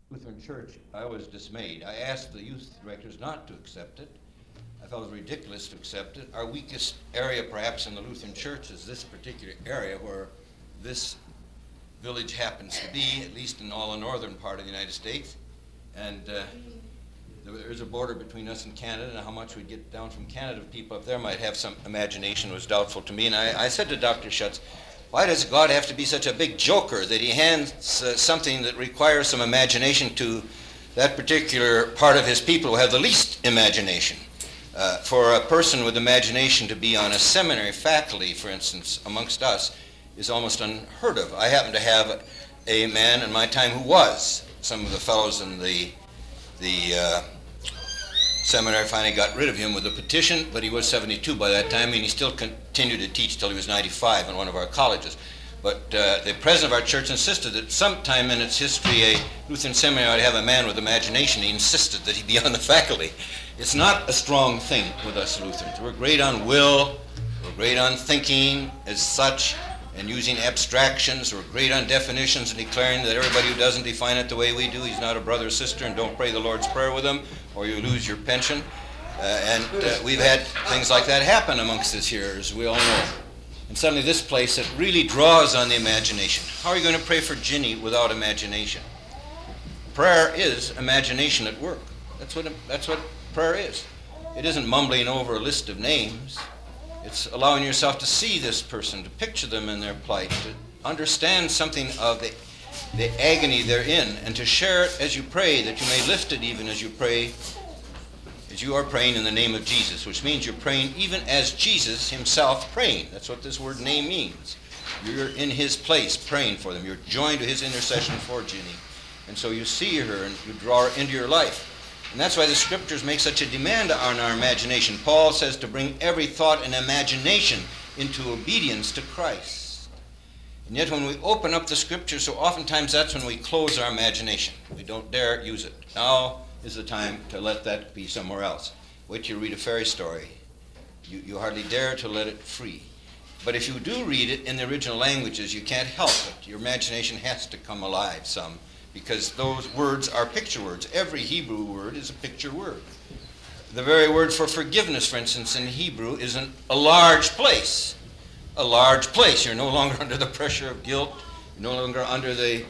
Lutheran Church, I was dismayed. I asked the youth directors not to accept it. I felt it was ridiculous to accept it. Our weakest area, perhaps, in the Lutheran Church is this particular area where this village happens to be, at least in all the northern part of the United States. And there is a border between us and Canada, and how much we'd get down from Canada if people up there might have some imagination was doubtful to me. And I said to Dr. Schutz, why does God have to be such a big joker that he hands something that requires some imagination to that particular part of his people who have the least imagination? For a person with imagination to be on a seminary faculty, for instance, amongst us, is almost unheard of. I happen to have a man in my time who was. Some of the fellows in the seminary finally got rid of him with a petition, but he was 72 by that time, and he still continued to teach till he was 95 in one of our colleges. But the president of our church insisted that sometime in its history a Lutheran seminary ought to have a man with imagination. He insisted that he be on the faculty. It's not a strong thing with us Lutherans. We're great on will, we're great on thinking as such, and using abstractions. We're great on definitions and declaring that everybody who doesn't define it the way we do, he's not a brother or sister, and don't pray the Lord's Prayer with him, or you lose your pension. We've had things like that happen amongst us here, as we all know. And suddenly this place, it really draws on the imagination. How are you going to pray for Ginny without imagination? Prayer is imagination at work. That's what prayer is. It isn't mumbling over a list of names. It's allowing yourself to see this person, to picture them in their plight, to understand something of the agony they're in, and to share it as you pray, that you may lift it even as you pray, as you are praying in the name of Jesus, which means you're praying even as Jesus himself praying. That's what this word name means. You're in his place praying for them. You're joined to his intercession for Ginny. And so you see her and you draw her into your life. And that's why the scriptures make such a demand on our imagination. Paul says to bring every thought and imagination into obedience to Christ. And yet when we open up the scriptures, so oftentimes that's when we close our imagination. We don't dare use it. Now is the time to let that be somewhere else. Wait till you read a fairy story. You hardly dare to let it free. But if you do read it in the original languages, you can't help it. Your imagination has to come alive some, because those words are picture words. Every Hebrew word is a picture word. The very word for forgiveness, for instance, in Hebrew is a large place. A large place. You're no longer under the pressure of guilt. You're no longer under the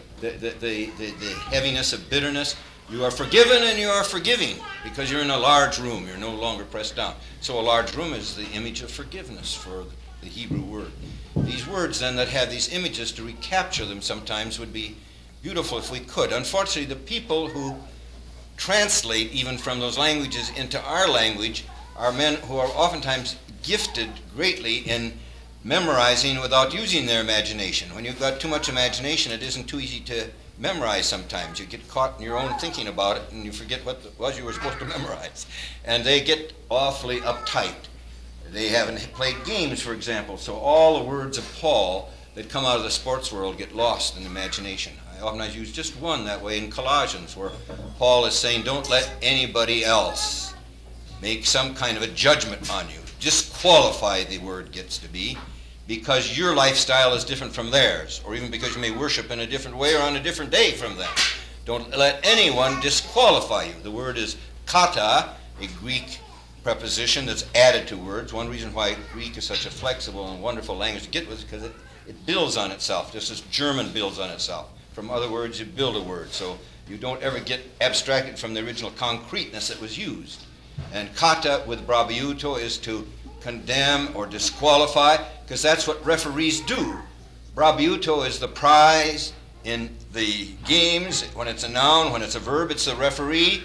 heaviness of bitterness. You are forgiven and you are forgiving because you're in a large room. You're no longer pressed down. So a large room is the image of forgiveness for the Hebrew word. These words then that have these images, to recapture them sometimes would be beautiful if we could. Unfortunately, the people who translate even from those languages into our language are men who are oftentimes gifted greatly in memorizing without using their imagination. When you've got too much imagination, it isn't too easy to memorize sometimes. You get caught in your own thinking about it and you forget what it was you were supposed to memorize. And they get awfully uptight. They haven't played games, for example, so all the words of Paul that come out of the sports world get lost in imagination. I often use just one that way in Colossians, where Paul is saying, don't let anybody else make some kind of a judgment on you. Disqualify, the word gets to be, because your lifestyle is different from theirs, or even because you may worship in a different way or on a different day from them. Don't let anyone disqualify you. The word is kata, a Greek preposition that's added to words. One reason why Greek is such a flexible and wonderful language to get with is because it builds on itself, just as German builds on itself. From other words, you build a word, so you don't ever get abstracted from the original concreteness that was used. And kata with braviuto is to condemn or disqualify, because that's what referees do. Braviuto is the prize in the games. When it's a noun, when it's a verb, it's the referee,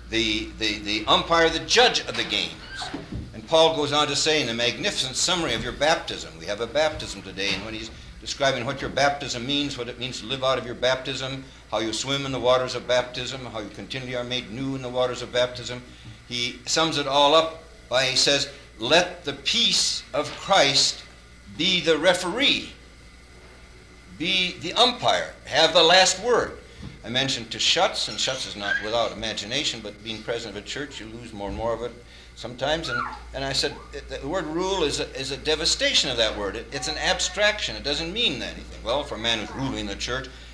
the umpire, the judge of the games. And Paul goes on to say in the magnificent summary of your baptism, we have a baptism today, and when he's describing what your baptism means, what it means to live out of your baptism, how you swim in the waters of baptism, how you continually are made new in the waters of baptism, he sums it all up by, he says, let the peace of Christ be the referee, be the umpire, have the last word. I mentioned to Schutz, and Schutz is not without imagination, but being president of a church, you lose more and more of it sometimes. And I said, the word rule is a devastation of that word. It's an abstraction. It doesn't mean anything. Well, for a man who's ruling the church,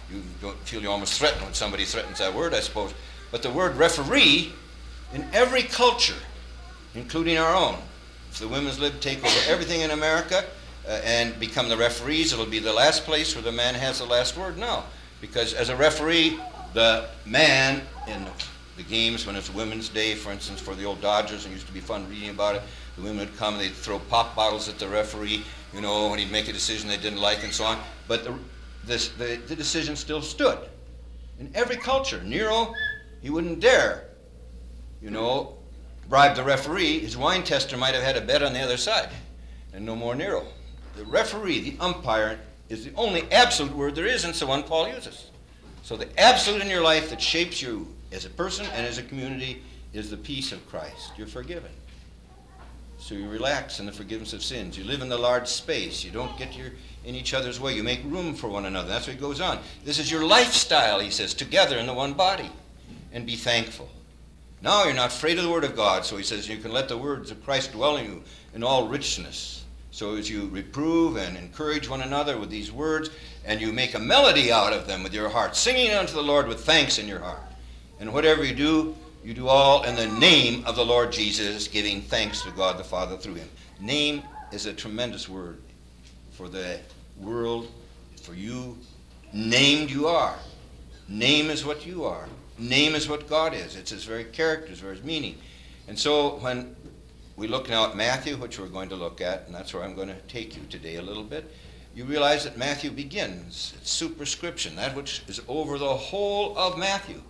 You don't feel you almost threatened when somebody threatens that word, I suppose. But the word referee, in every culture, including our own, if the women's lib take over everything in America and become the referees, it'll be the last place where the man has the last word. No, because as a referee, the man in the games, when it's Women's Day, for instance, for the old Dodgers, and it used to be fun reading about it, the women would come and they'd throw pop bottles at the referee, you know, when he'd make a decision they didn't like and so on. But the decision still stood. In every culture, Nero, he wouldn't dare, you know, bribe the referee. His wine tester might have had a bet on the other side, and no more Nero. The referee, the umpire, is the only absolute word there is, and it's the one Paul uses. So the absolute in your life that shapes you as a person and as a community is the peace of Christ. You're forgiven. So you relax in the forgiveness of sins. You live in the large space. You don't get in each other's way. You make room for one another. That's what he goes on. This is your lifestyle, he says, together in the one body. And be thankful. Now you're not afraid of the word of God, so he says you can let the words of Christ dwell in you in all richness. So as you reprove and encourage one another with these words, and you make a melody out of them with your heart, singing unto the Lord with thanks in your heart. And whatever you do all in the name of the Lord Jesus, giving thanks to God the Father through him. Name is a tremendous word for the world, for you. Named you are. Name is what you are. Name is what God is. It's his very character, his very meaning. And so when we look now at Matthew, which we're going to look at, and that's where I'm going to take you today a little bit, you realize that Matthew begins, it's superscription, that which is over the whole of Matthew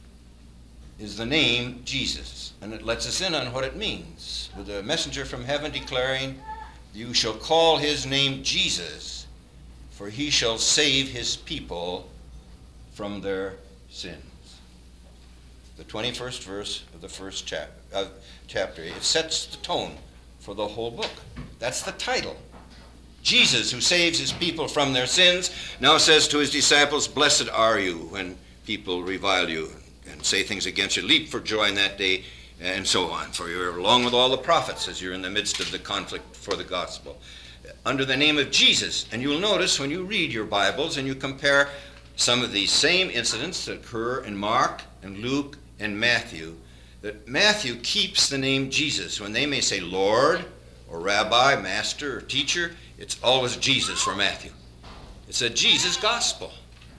is the name Jesus. And it lets us in on what it means. With a messenger from heaven declaring, you shall call his name Jesus, for he shall save his people from their sins. The 21st verse of the first chapter. It sets the tone for the whole book. That's the title. Jesus, who saves his people from their sins, now says to his disciples, blessed are you when people revile you and say things against you. Leap for joy in that day, and so on. For you're along with all the prophets as you're in the midst of the conflict for the gospel. Under the name of Jesus. And you'll notice when you read your Bibles and you compare some of these same incidents that occur in Mark and Luke and Matthew, that Matthew keeps the name Jesus. When they may say Lord or Rabbi, Master or Teacher, it's always Jesus for Matthew. It's a Jesus gospel.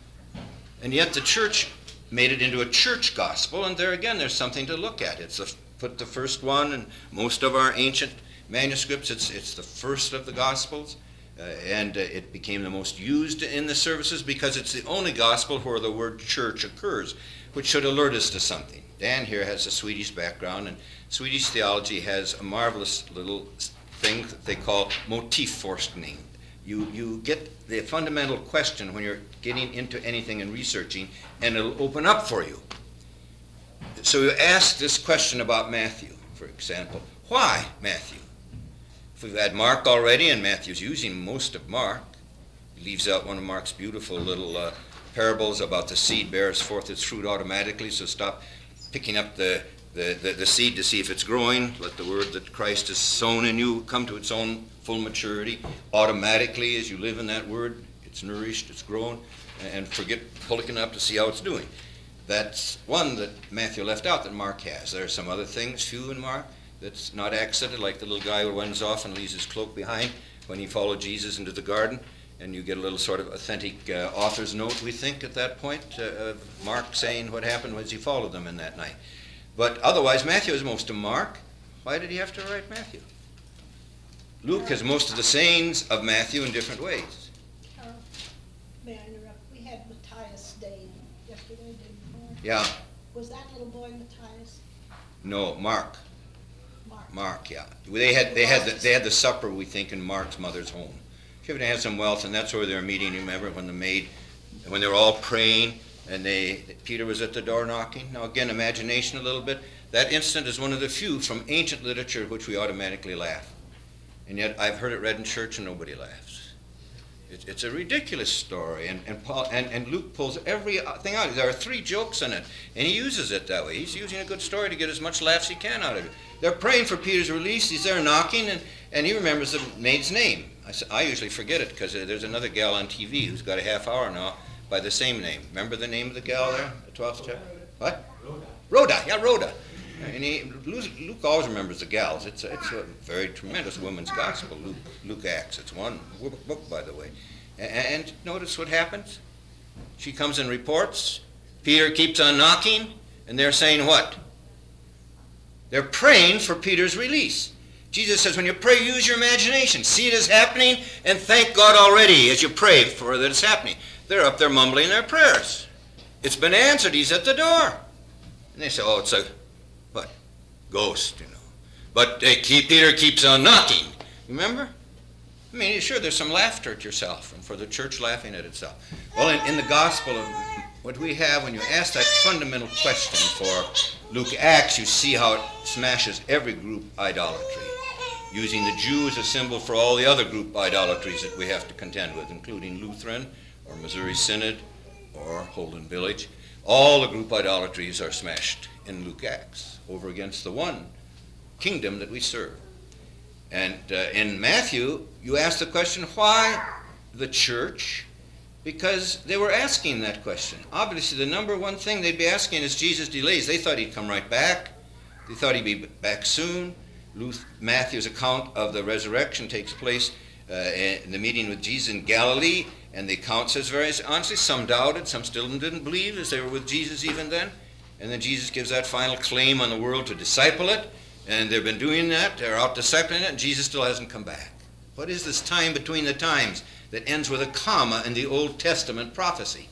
And yet the church made it into a church gospel, and there again there's something to look at. Put the first one in most of our ancient manuscripts. It's the first of the gospels, and it became the most used in the services because it's the only gospel where the word church occurs, which should alert us to something. Dan here has a Swedish background, and Swedish theology has a marvelous little thing that they call motivforskning. You get the fundamental question when you're getting into anything and researching, and it'll open up for you. So you ask this question about Matthew, for example. Why Matthew? If we've had Mark already, and Matthew's using most of Mark, he leaves out one of Mark's beautiful little parables about the seed bears forth its fruit automatically, so stop picking up the seed to see if it's growing. Let the word that Christ has sown in you come to its own full maturity. Automatically, as you live in that word, it's nourished, it's grown, and forget looking up to see how it's doing. That's one that Matthew left out that Mark has. There are some other things, few in Mark, that's not accented, like the little guy who runs off and leaves his cloak behind when he followed Jesus into the garden. And you get a little sort of authentic author's note, we think, at that point, of Mark saying what happened as he followed them in that night. But otherwise, Matthew is most of Mark. Why did he have to write Matthew? Luke has most of the sayings of Matthew in different ways. May I interrupt? We had Matthias Day yesterday, day before. Yeah. Was that little boy Matthias? No, Mark. Mark, yeah. They had the supper, we think, in Mark's mother's home. She had some wealth, and that's where they were meeting. You remember when they were all praying, and Peter was at the door knocking. Now again, imagination a little bit. That incident is one of the few from ancient literature which we automatically laugh. And yet I've heard it read in church and nobody laughs. It's a ridiculous story, and Luke pulls everything out. There are 3 jokes in it, and he uses it that way. He's using a good story to get as much laughs as he can out of it. They're praying for Peter's release. He's there knocking, and he remembers the maid's name. I usually forget it because there's another gal on TV who's got a half hour now by the same name. Remember the name of the gal there, the 12th chapter? What? Rhoda. Yeah, Rhoda. And Luke always remembers the gals. It's a very tremendous woman's gospel, Luke Acts. It's one book, by the way. And notice what happens? She comes and reports. Peter keeps on knocking, and they're saying what? They're praying for Peter's release. Jesus says, when you pray, use your imagination. See it as happening, and thank God already as you pray for that it's happening. They're up there mumbling their prayers. It's been answered. He's at the door. And they say, oh, it's a ghost, But Peter keeps on knocking. Remember? I mean, sure, there's some laughter at yourself and for the church laughing at itself. Well, in the gospel of what we have, when you ask that fundamental question for Luke Acts, you see how it smashes every group idolatry, using the Jew as a symbol for all the other group idolatries that we have to contend with, including Lutheran or Missouri Synod or Holden Village. All the group idolatries are smashed in Luke Acts over against the one kingdom that we serve. And in Matthew, you ask the question, why the church? Because they were asking that question. Obviously, the number one thing they'd be asking is Jesus delays. They thought he'd come right back. They thought he'd be back soon. Matthew's account of the resurrection takes place in the meeting with Jesus in Galilee, and the account says very honestly, some doubted, some still didn't believe as they were with Jesus even then. And then Jesus gives that final claim on the world to disciple it, and they've been doing that. They're out discipling it, and Jesus still hasn't come back. What is this time between the times that ends with a comma in the Old Testament prophecy?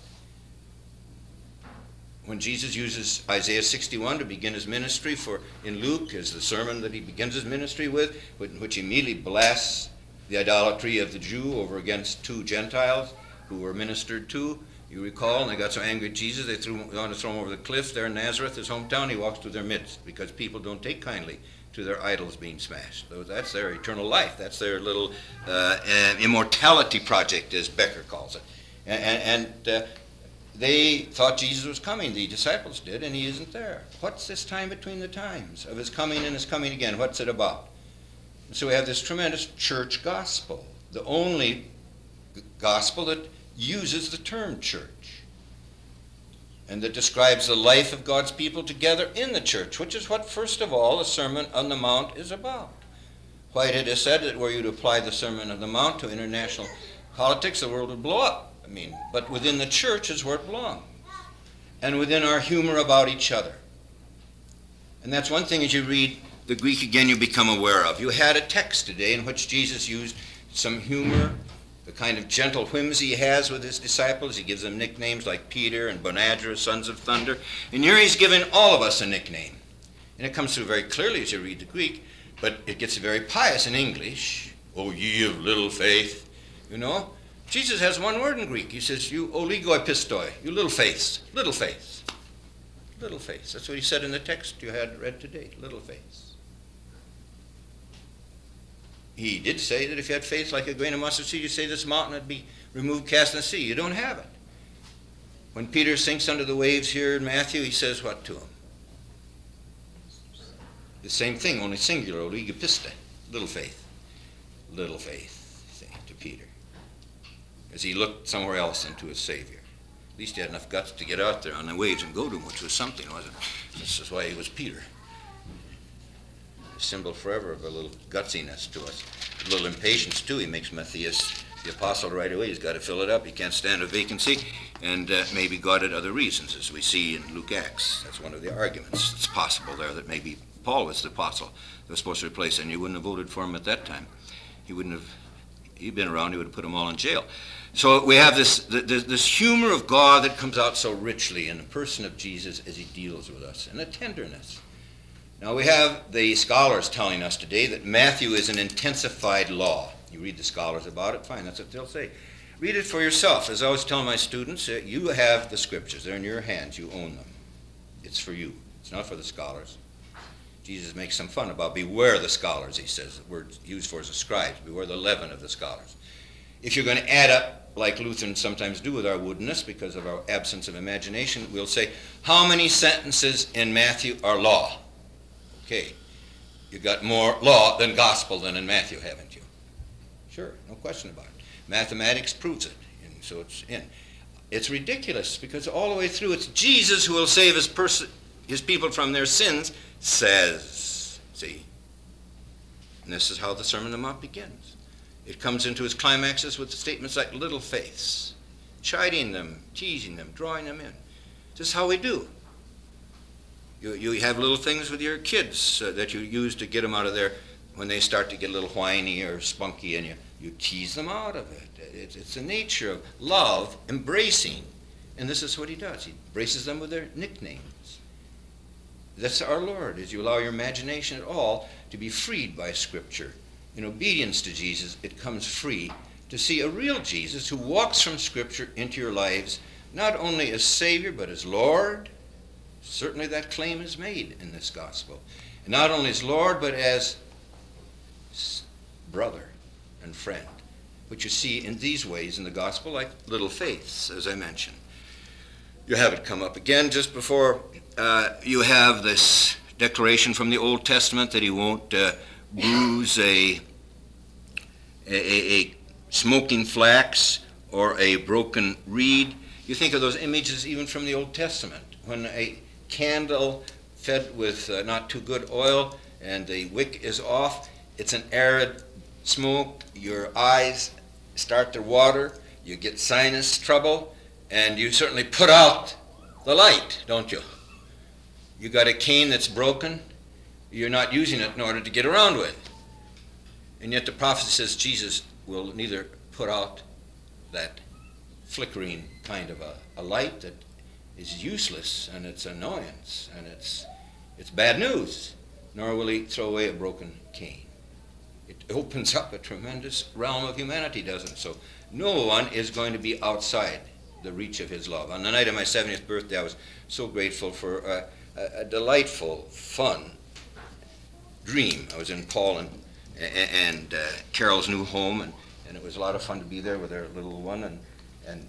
When Jesus uses Isaiah 61 to begin his ministry in Luke, as the sermon that he begins his ministry with, in which he immediately blasts the idolatry of the Jew over against two Gentiles who were ministered to. You recall, and they got so angry at Jesus, they wanted to throw him over the cliff there in Nazareth, his hometown. He walks through their midst because people don't take kindly to their idols being smashed. That's their eternal life. That's their little immortality project, as Becker calls it. And they thought Jesus was coming. The disciples did, and he isn't there. What's this time between the times of his coming and his coming again? What's it about? And so we have this tremendous church gospel, the only gospel that uses the term church and that describes the life of God's people together in the church, which is what, first of all, the Sermon on the Mount is about. Whitehead has said that were you to apply the Sermon on the Mount to international politics, the world would blow up. But within the church is where it belongs, and within our humor about each other. And that's one thing as you read the Greek again you become aware of. You had a text today in which Jesus used some humor, the kind of gentle whimsy he has with his disciples. He gives them nicknames like Peter and Boanerges, sons of thunder. And here he's given all of us a nickname. And it comes through very clearly as you read the Greek, but it gets very pious in English. Oh, ye of little faith, Jesus has one word in Greek. He says, you oligoi pistoi, you little faith, little faith. Little faith. That's what he said in the text you had read today, little faith. He did say that if you had faith like a grain of mustard seed, you say this mountain would be removed, cast in the sea. You don't have it. When Peter sinks under the waves here in Matthew, he says what to him? The same thing, only singular, oligopiste, little faith. Little faith, say, to Peter. As he looked somewhere else into his Savior. At least he had enough guts to get out there on the waves and go to him, which was something, wasn't it? This is why he was Peter. A symbol forever of a little gutsiness to us. A little impatience, too. He makes Matthias the apostle right away. He's got to fill it up. He can't stand a vacancy. And maybe God had other reasons, as we see in Luke Acts. That's one of the arguments. It's possible there that maybe Paul was the apostle that was supposed to replace him, and you wouldn't have voted for him at that time. He'd been around, he would have put them all in jail. So we have this humor of God that comes out so richly in the person of Jesus as he deals with us, and a tenderness. Now we have the scholars telling us today that Matthew is an intensified law. You read the scholars about it, fine, that's what they'll say. Read it for yourself. As I always tell my students, you have the scriptures. They're in your hands. You own them. It's for you. It's not for the scholars. Jesus makes some fun about beware the scholars, he says. The word used for is the scribes. Beware the leaven of the scholars. If you're going to add up, like Lutherans sometimes do with our woodenness because of our absence of imagination, we'll say, how many sentences in Matthew are law? Okay, you've got more law than gospel than in Matthew, haven't you? Sure, no question about it. Mathematics proves it, and so it's in. it's ridiculous, because all the way through it's Jesus who will save his people from their sins, says. See? And this is how the Sermon on the Mount begins. It comes into its climaxes with statements like little faiths, chiding them, teasing them, drawing them in. This is how we do. You have little things with your kids that you use to get them out of there when they start to get a little whiny or spunky, and you tease them out of it. It's the nature of love, embracing. And this is what he does. He embraces them with their nicknames. That's our Lord, as you allow your imagination at all to be freed by Scripture. In obedience to Jesus, it comes free to see a real Jesus who walks from Scripture into your lives, not only as Savior, but as Lord. Certainly that claim is made in this gospel. And not only as Lord, but as brother and friend, which you see in these ways in the gospel, like little faiths, as I mentioned. You have it come up again just before you have this declaration from the Old Testament that he won't bruise a smoking flax or a broken reed. You think of those images even from the Old Testament, when a candle fed with not too good oil and the wick is off, it's an arid smoke, your eyes start to water, you get sinus trouble, and you certainly put out the light, don't you? You got a cane that's broken, you're not using it in order to get around with. And yet the prophecy says Jesus will neither put out that flickering kind of a light that is useless and it's annoyance and it's bad news, nor will he throw away a broken cane. It opens up a tremendous realm of humanity, doesn't it? So no one is going to be outside the reach of his love. On the night of my 70th birthday, I was so grateful for a delightful, fun dream. I was in Paul and Carol's new home, and it was a lot of fun to be there with their little one, and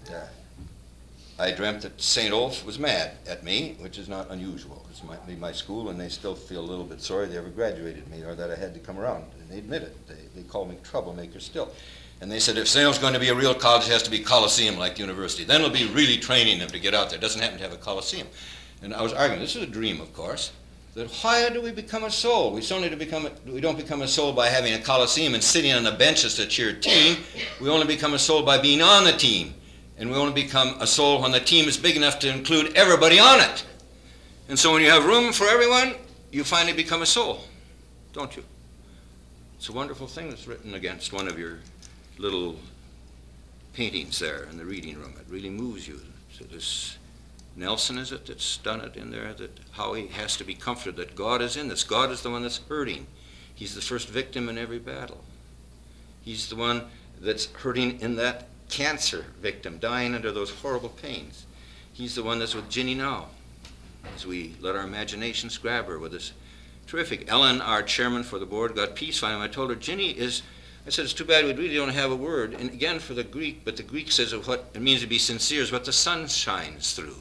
I dreamt that St. Ulf was mad at me, which is not unusual. It's my school, and they still feel a little bit sorry they ever graduated me or that I had to come around. And they admit it. They call me troublemaker still. And they said, if St. Ulf's going to be a real college, it has to be Coliseum like the university. Then we'll be really training them to get out there. It doesn't happen to have a Coliseum. And I was arguing, this is a dream, of course, that why do we become a soul? We don't become a soul by having a Coliseum and sitting on the benches to cheer a team. We only become a soul by being on the team. And we only become a soul when the team is big enough to include everybody on it. And so when you have room for everyone, you finally become a soul, don't you? It's a wonderful thing that's written against one of your little paintings there in the reading room. It really moves you. So this Nelson, is it, that's done it in there, that how he has to be comforted that God is in this. God is the one that's hurting. He's the first victim in every battle. He's the one that's hurting in that cancer victim, dying under those horrible pains. He's the one that's with Ginny now, as we let our imaginations grab her with this terrific. Ellen, our chairman for the board, got peace from him. I told her, Ginny is, I said, it's too bad we really don't have a word. And again, for the Greek, but the Greek says of what it means to be sincere is what the sun shines through.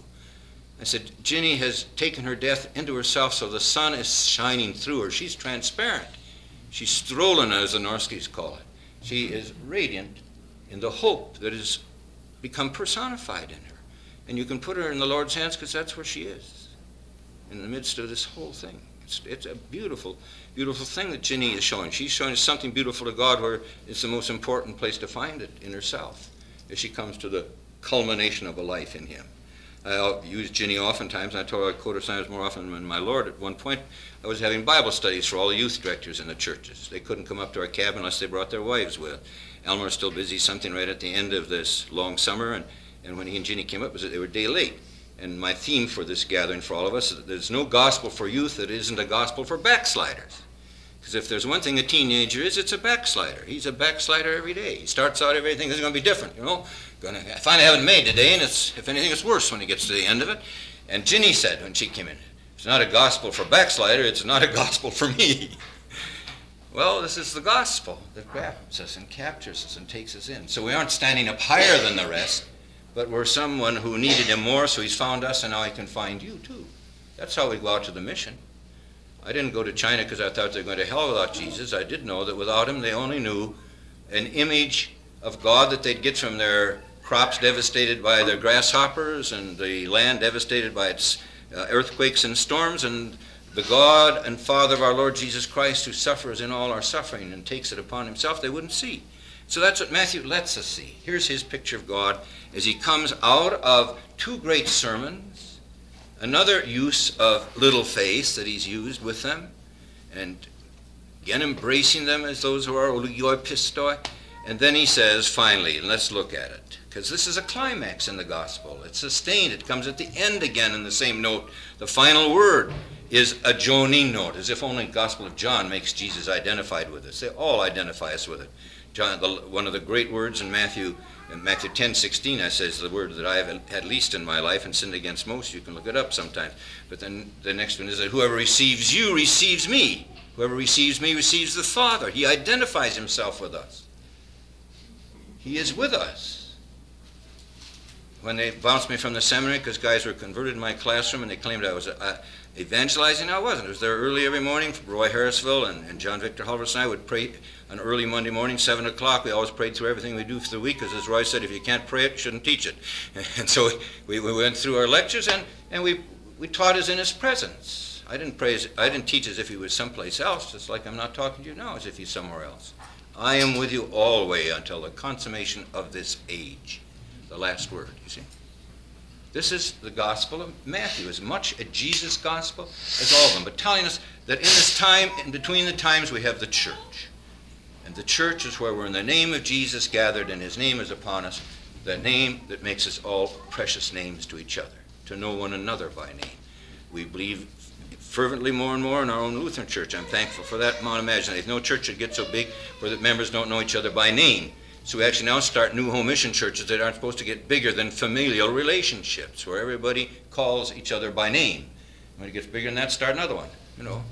I said, Ginny has taken her death into herself, so the sun is shining through her. She's transparent. She's strollen, as the Norskis call it. She is radiant in the hope that has become personified in her. And you can put her in the Lord's hands because that's where she is, in the midst of this whole thing. It's a beautiful, beautiful thing that Ginny is showing. She's showing something beautiful to God where it's the most important place to find it in herself as she comes to the culmination of a life in him. I use Ginny oftentimes, and I told her I'd quote her sometimes more often than my Lord. At one point, I was having Bible studies for all the youth directors in the churches. They couldn't come up to our cabin unless they brought their wives with. Elmer was still busy something right at the end of this long summer, and when he and Ginny came up, they were a day late. And my theme for this gathering for all of us is that there's no gospel for youth that isn't a gospel for backsliders. Because if there's one thing a teenager is, it's a backslider. He's a backslider every day. He starts out everything, this is going to be different, you know. I finally haven't made today, and it's, if anything, it's worse when he gets to the end of it. And Ginny said when she came in, it's not a gospel for backslider, it's not a gospel for me. Well, this is the gospel that grabs us and captures us and takes us in. So we aren't standing up higher than the rest, but we're someone who needed him more, so he's found us, and now he can find you too. That's how we go out to the mission. I didn't go to China because I thought they were going to hell without Jesus. I did know that without him, they only knew an image of God that they'd get from their crops devastated by the grasshoppers and the land devastated by its earthquakes and storms, and the God and Father of our Lord Jesus Christ, who suffers in all our suffering and takes it upon himself, they wouldn't see. So that's what Matthew lets us see. Here's his picture of God as he comes out of two great sermons, another use of little faith that he's used with them, and again embracing them as those who are olioi pistoi. And then he says, finally, and let's look at it, because this is a climax in the gospel. It's sustained. It comes at the end again in the same note. The final word is a joining note, as if only the Gospel of John makes Jesus identified with us. They all identify us with it. John, one of the great words in Matthew 10:16, I says the word that I have had least in my life and sinned against most. You can look it up sometimes. But then the next one is that whoever receives you receives me. Whoever receives me receives the Father. He identifies himself with us. He is with us. When they bounced me from the seminary because guys were converted in my classroom and they claimed I was evangelizing, I wasn't. I was there early every morning. Roy Harrisville and John Victor Hulverson and I would pray on early Monday morning, 7 o'clock. We always prayed through everything we do for the week, because as Roy said, if you can't pray it, you shouldn't teach it. And so we went through our lectures and we taught us in his presence. I didn't teach as if he was someplace else, just like I'm not talking to you now as if he's somewhere else. I am with you always until the consummation of this age. The last word, you see. This is the gospel of Matthew, as much a Jesus gospel as all of them, but telling us that in this time, in between the times, we have the church. And the church is where we're in the name of Jesus gathered, and his name is upon us, the name that makes us all precious names to each other, to know one another by name. We believe fervently more and more in our own Lutheran church. I'm thankful for that. Imagine if no church would get so big where the members don't know each other by name. So we actually now start new home mission churches that aren't supposed to get bigger than familial relationships, where everybody calls each other by name. When it gets bigger than that, start another one. You know,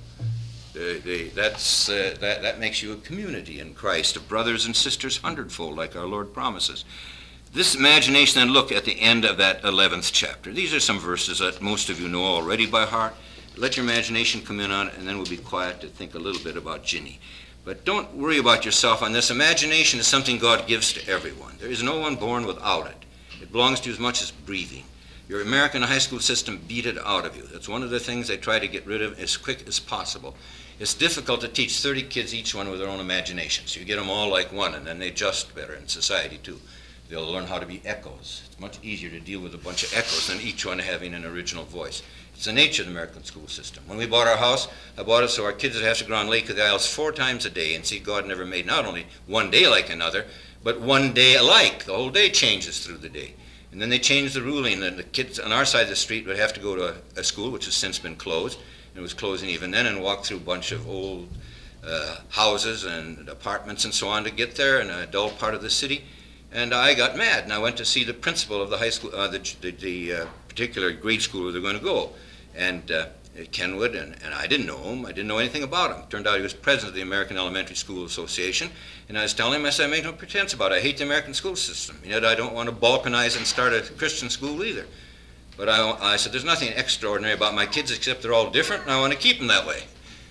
that makes you a community in Christ of brothers and sisters hundredfold, like our Lord promises. This imagination, then, look at the end of that 11th chapter. These are some verses that most of you know already by heart. Let your imagination come in on it, and then we'll be quiet to think a little bit about Ginny. But don't worry about yourself on this. Imagination is something God gives to everyone. There is no one born without it. It belongs to you as much as breathing. Your American high school system beat it out of you. That's one of the things they try to get rid of as quick as possible. It's difficult to teach 30 kids, each one with their own imaginations. You get them all like one, and then they adjust better in society, too. They'll learn how to be echoes. It's much easier to deal with a bunch of echoes than each one having an original voice. It's the nature of the American school system. When we bought our house, I bought it so our kids would have to go on Lake of the Isles 4 times a day and see God never made not only one day like another, but one day alike. The whole day changes through the day. And then they changed the ruling that the kids on our side of the street would have to go to a school, which has since been closed, and it was closing even then, and walk through a bunch of old houses and apartments and so on to get there in a dull part of the city. And I got mad, and I went to see the principal of the high school, the particular grade school where they're going to go. And Kenwood, and I didn't know him. I didn't know anything about him. Turned out he was president of the American Elementary School Association. And I was telling him, I said, I make no pretense about it. I hate the American school system. Yet I don't want to balkanize and start a Christian school either. But I said, there's nothing extraordinary about my kids except they're all different, and I want to keep them that way.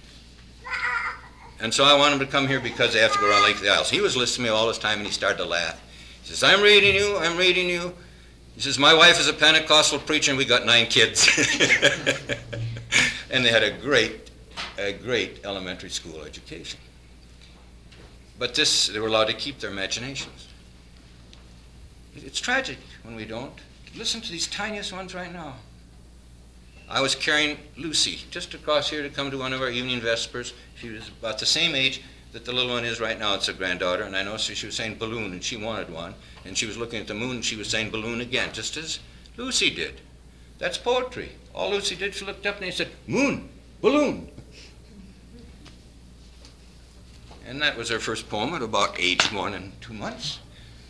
And so I want them to come here because they have to go around Lake of the Isles. He was listening to me all this time, and he started to laugh. He says, I'm reading you. He says, my wife is a Pentecostal preacher, and we got 9 kids. And they had a great elementary school education. But they were allowed to keep their imaginations. It's tragic when we don't. Listen to these tiniest ones right now. I was carrying Lucy just across here to come to one of our evening vespers. She was about the same age that the little one is right now. It's a granddaughter, and I noticed she was saying balloon, and she wanted one. And she was looking at the moon, and she was saying balloon again, just as Lucy did. That's poetry. All Lucy did, she looked up and he said, moon, balloon. And that was her first poem at about age 1 and 2 months.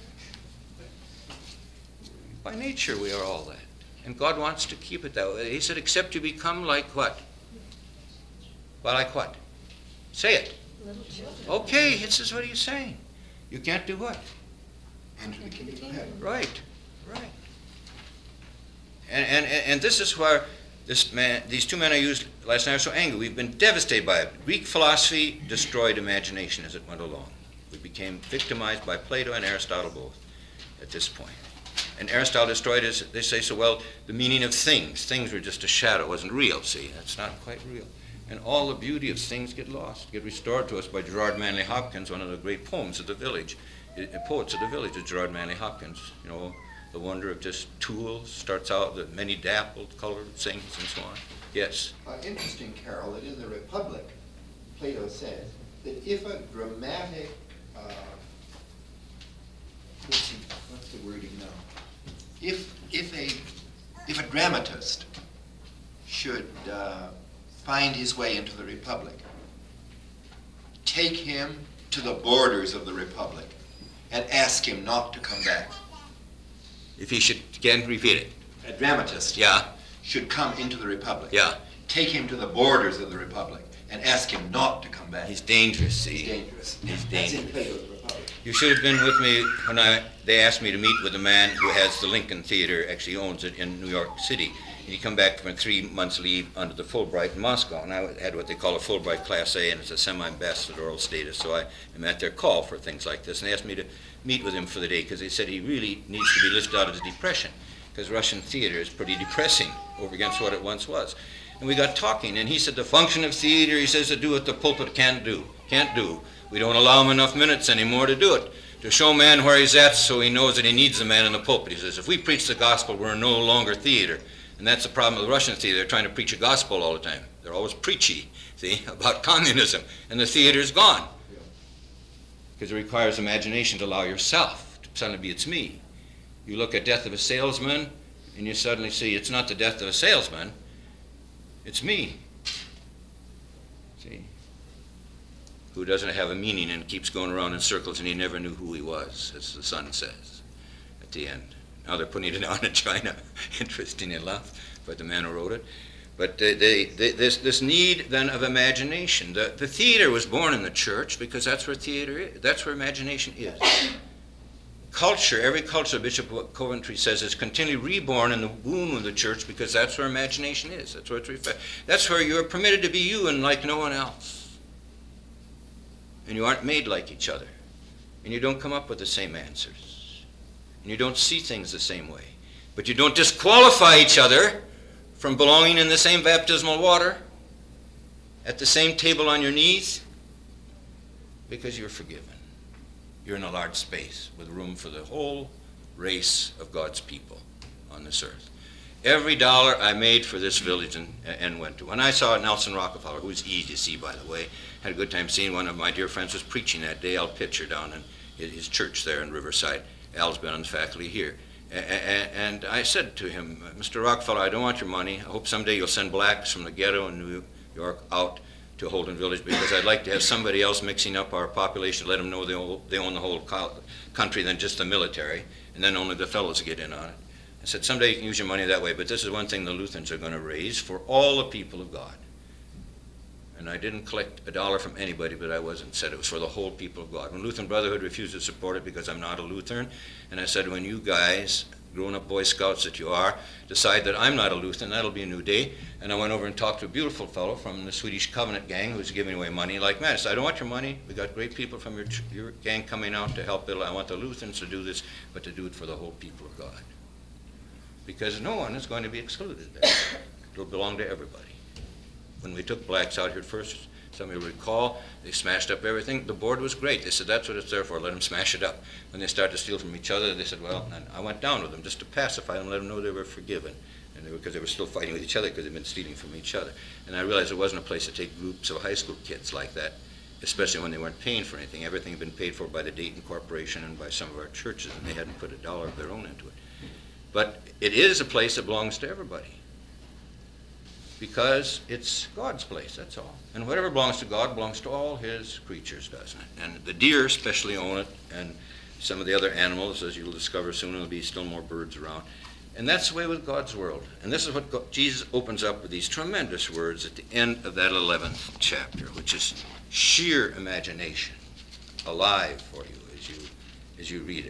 By nature, we are all that. And God wants to keep it that way. He said, except you become like what? Well, like what? Say it. Little children. Okay, this is what he's saying. You can't do what? Enter the kingdom of heaven. Right. And this is where these 2 men I used last night are so angry. We've been devastated by it. Greek philosophy destroyed imagination as it went along. We became victimized by Plato and Aristotle both at this point. And Aristotle destroyed it, they say, so well, the meaning of things. Things were just a shadow, it wasn't real, see? That's not quite real. And all the beauty of things get lost, get restored to us by Gerard Manley Hopkins, one of the great poets of the village is Gerard Manley Hopkins. You know, the wonder of just tools, starts out with many dappled, colored things and so on. Yes? Interesting, Carol, that in the Republic, Plato says that if a dramatic, what's the wording now? If a dramatist should find his way into the Republic, take him to the borders of the Republic and ask him not to come back. If he should, again, repeat it. A dramatist should come into the Republic. Yeah. Take him to the borders of the Republic and ask him not to come back. He's dangerous, see? He's dangerous. He's That's in dangerous. Plato's Republic. You should have been with me when they asked me to meet with a man who has the Lincoln Theater, actually owns it in New York City. And he come back from a 3-month leave under the Fulbright in Moscow. And I had what they call a Fulbright Class A, and it's a semi-ambassadorial status. So I am at their call for things like this. And they asked me to meet with him for the day because they said he really needs to be listed out as depression because Russian theater is pretty depressing over against what it once was. And we got talking, and he said the function of theater, he says, to do what the pulpit can't do. We don't allow him enough minutes anymore to do it. To show man where he's at so he knows that he needs the man in the pulpit. He says, if we preach the gospel, we're no longer theater. And that's the problem with the Russian theater. They're trying to preach a gospel all the time. They're always preachy, see, about communism. And the theater's gone. Because it requires imagination to allow yourself to suddenly be, it's me. You look at Death of a Salesman, and you suddenly see it's not the death of a salesman, it's me. See? Who doesn't have a meaning and keeps going around in circles and he never knew who he was, as the son says at the end. Now they're putting it on in China, interesting enough, but the man who wrote it. But this need then of imagination. The theater was born in the church because that's where theater is. That's where imagination is. Culture, every culture, Bishop Coventry says, is continually reborn in the womb of the church because that's where imagination is. That's where it's that's where you're permitted to be you and like no one else. And you aren't made like each other. And you don't come up with the same answers. And you don't see things the same way. But you don't disqualify each other from belonging in the same baptismal water, at the same table on your knees, because you're forgiven. You're in a large space with room for the whole race of God's people on this earth. Every dollar I made for this village and went to. When I saw Nelson Rockefeller, who was easy to see, by the way, had a good time seeing one of my dear friends was preaching that day, Al Pitcher, down in his church there in Riverside. Al's been on the faculty here. And I said to him, Mr. Rockefeller, I don't want your money. I hope someday you'll send blacks from the ghetto in New York out to Holden Village because I'd like to have somebody else mixing up our population, let them know they own the whole country than just the military, and then only the fellows get in on it. I said, someday you can use your money that way, but this is one thing the Lutherans are going to raise for all the people of God. And I didn't collect a dollar from anybody, but I said it was for the whole people of God. When Lutheran Brotherhood refused to support it because I'm not a Lutheran, and I said, when you guys, grown-up Boy Scouts that you are, decide that I'm not a Lutheran, that'll be a new day. And I went over and talked to a beautiful fellow from the Swedish Covenant gang who was giving away money like mad. I said, I don't want your money. We got great people from your gang coming out to help build. I want the Lutherans to do this, but to do it for the whole people of God. Because no one is going to be excluded there. It'll belong to everybody. When we took blacks out here first, some of you recall, they smashed up everything. The board was great. They said, that's what it's there for, let them smash it up. When they started to steal from each other, they said, well, and I went down with them just to pacify them, let them know they were forgiven. And because they were still fighting with each other because they'd been stealing from each other. And I realized it wasn't a place to take groups of high school kids like that, especially when they weren't paying for anything. Everything had been paid for by the Dayton Corporation and by some of our churches, and they hadn't put a dollar of their own into it. But it is a place that belongs to everybody. Because it's God's place, that's all. And whatever belongs to God belongs to all his creatures, doesn't it? And the deer especially own it, and some of the other animals, as you'll discover soon, there'll be still more birds around. And that's the way with God's world. And this is what Jesus opens up with these tremendous words at the end of that 11th chapter, which is sheer imagination, alive for you as you read it.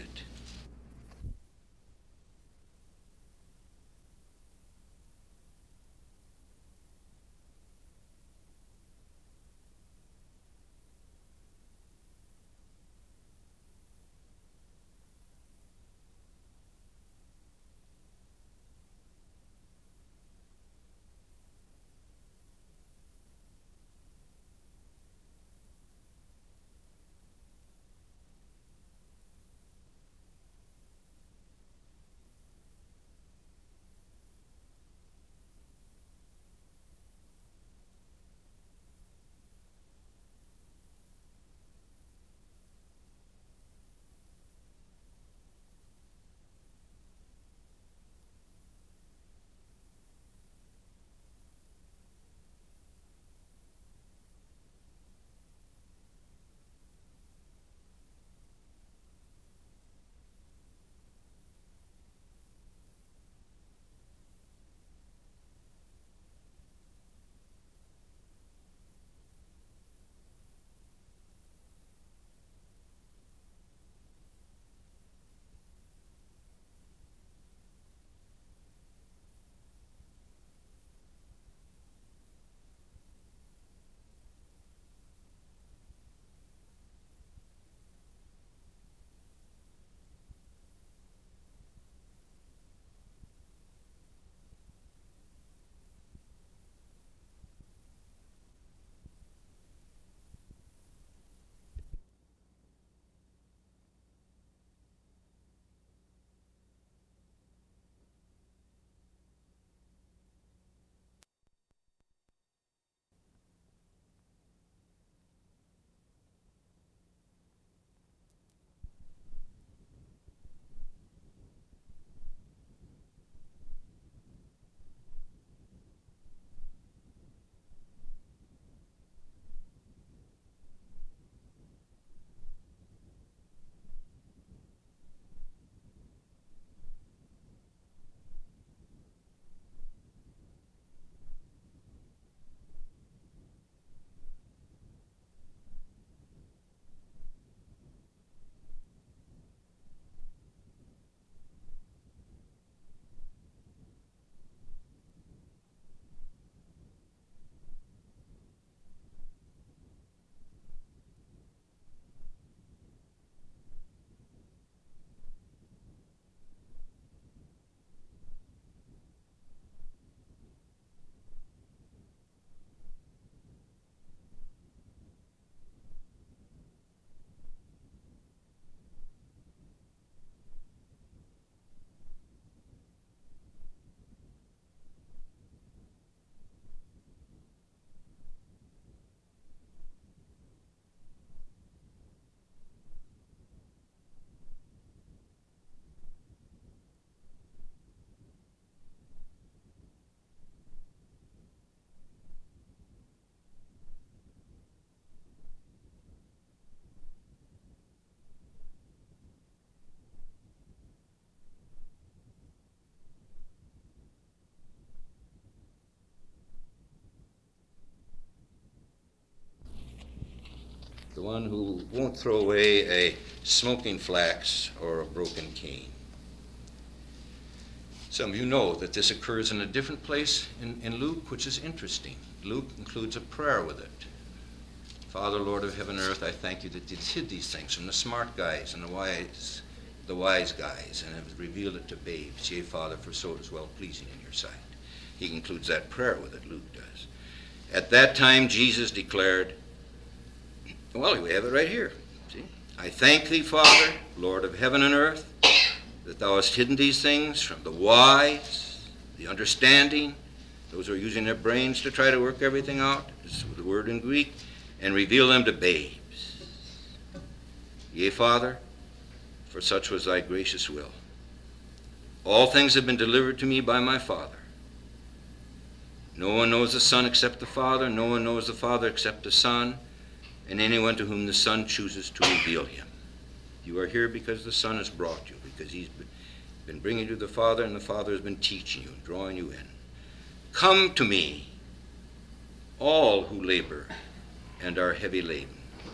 one who won't throw away a smoking flax or a broken cane. Some of you know that this occurs in a different place in Luke, which is interesting. Luke includes a prayer with it. Father, Lord of heaven and earth, I thank you that you hid these things from the smart guys and the wise guys, and have revealed it to babes. Yea, Father, for so it is well pleasing in your sight. He includes that prayer with it, Luke does. At that time, Jesus declared, well, we have it right here. See? I thank thee, Father, Lord of heaven and earth, that thou hast hidden these things from the wise, the understanding, those who are using their brains to try to work everything out, is the word in Greek, and reveal them to babes. Yea, Father, for such was thy gracious will. All things have been delivered to me by my Father. No one knows the Son except the Father. No one knows the Father except the Son, and anyone to whom the Son chooses to reveal him. You are here because the Son has brought you, because he's been bringing you to the Father, and the Father has been teaching you, drawing you in. Come to me, all who labor and are heavy laden,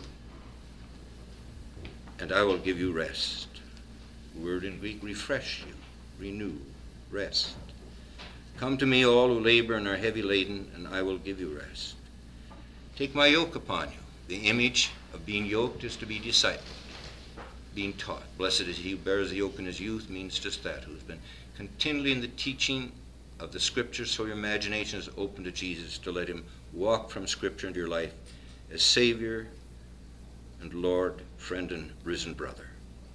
and I will give you rest. The word in Greek, refresh you, renew, rest. Come to me, all who labor and are heavy laden, and I will give you rest. Take my yoke upon you. The image of being yoked is to be discipled, being taught. Blessed is he who bears the yoke in his youth means just that, who's been continually in the teaching of the Scriptures, so your imagination is open to Jesus, to let him walk from Scripture into your life as Savior and Lord, friend, and risen brother.